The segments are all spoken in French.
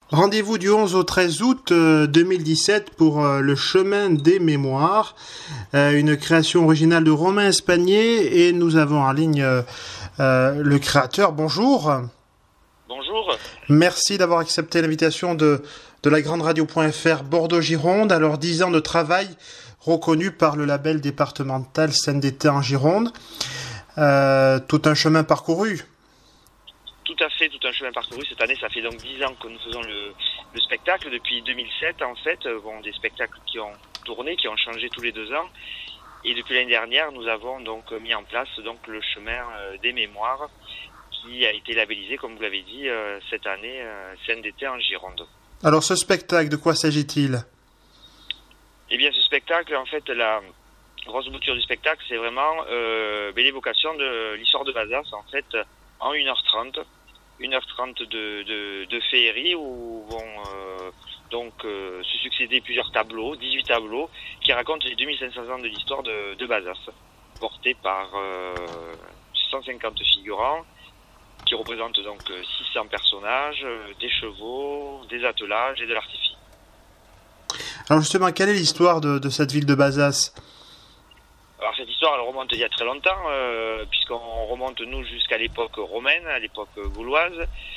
Rendez-vous du 11 au 13 août 2017 pour le chemin des mémoires, une création originale de Romain Espagnier, et nous avons en ligne le créateur. Bonjour. Bonjour. Merci d'avoir accepté l'invitation de la grande radio.fr Bordeaux-Gironde. Alors 10 ans de travail reconnu par le label départemental Scène d'été en Gironde. Tout un chemin parcouru. Tout à fait, tout un chemin parcouru. Cette année, ça fait donc 10 ans que nous faisons le spectacle. Depuis 2007, en fait, des spectacles qui ont tourné, qui ont changé tous les 2 ans. Et depuis l'année dernière, nous avons donc mis en place donc le chemin des mémoires, qui a été labellisé, comme vous l'avez dit, cette année, Scène d'été en Gironde. Alors ce spectacle, de quoi s'agit-il ? Eh bien, ce spectacle, en fait, la grosse bouture du spectacle, c'est vraiment l'évocation de l'histoire de Bazas, en fait, en 1h30. 1h30 de féerie où vont se succéder plusieurs tableaux, 18 tableaux, qui racontent les 2500 ans de l'histoire de Bazas, portés par 150 figurants, qui représentent donc 600 personnages, des chevaux, des attelages et de l'artifice. Alors justement, quelle est l'histoire de cette ville de Bazas ? Alors cette histoire, elle remonte il y a très longtemps, puisqu'on remonte nous jusqu'à l'époque romaine, à l'époque gauloise,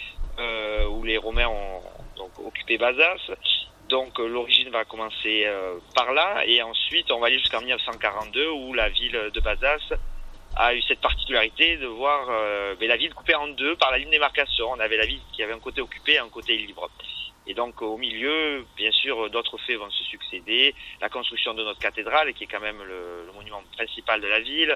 où les Romains ont donc occupé Bazas. Donc l'origine va commencer par là, et ensuite on va aller jusqu'en 1942, où la ville de Bazas a eu cette particularité de voir la ville coupée en deux par la ligne de démarcation. On avait la ville qui avait un côté occupé et un côté libre. Et donc au milieu, bien sûr, d'autres faits vont se succéder. La construction de notre cathédrale, qui est quand même le monument principal de la ville.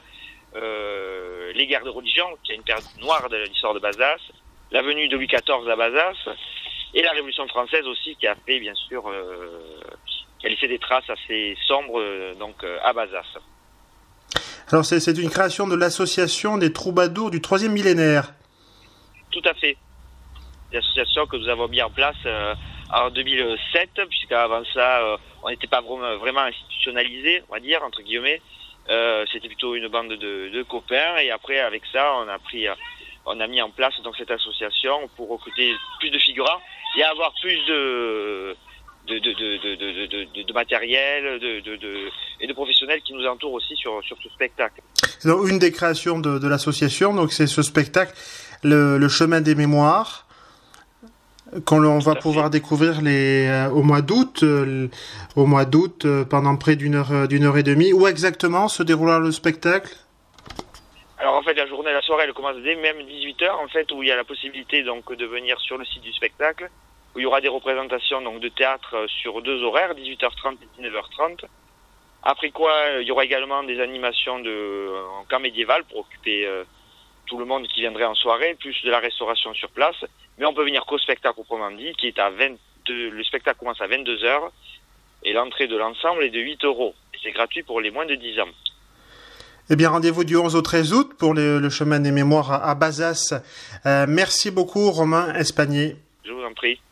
Les guerres de religion, qui est une période noire de l'histoire de Bazas. La venue de Louis XIV à Bazas. Et la Révolution française aussi, qui a fait, bien sûr, qui a laissé des traces assez sombres à Bazas. Alors c'est une création de l'association des troubadours du 3e millénaire. Tout à fait. L'association que nous avons mis en place en 2007, puisqu'avant ça, on n'était pas vraiment institutionnalisé, on va dire, entre guillemets. C'était plutôt une bande de copains, et après, avec ça, on a mis en place donc cette association pour recruter plus de figurants et avoir plus de matériel et de professionnels qui nous entourent aussi sur ce spectacle. Donc, une des créations de l'association, donc c'est ce spectacle, le chemin des mémoires, qu'on va pouvoir découvrir au mois d'août, pendant près d'une heure et demie. Où exactement se déroulera le spectacle ? Alors en fait, la soirée, elle commence dès même 18h, en fait, où il y a la possibilité donc de venir sur le site du spectacle, où il y aura des représentations donc de théâtre sur 2 horaires, 18h30 et 19h30. Après quoi, il y aura également des animations en camp médiéval pour occuper tout le monde qui viendrait en soirée, plus de la restauration sur place. Mais on peut venir qu'au spectacle proprement dit, qui est le spectacle commence à 22h, et l'entrée de l'ensemble est de 8 €. Et c'est gratuit pour les moins de 10 ans. Eh bien, rendez-vous du 11 au 13 août pour le chemin des mémoires à Bazas. Merci beaucoup, Romain Espagnier. Je vous en prie.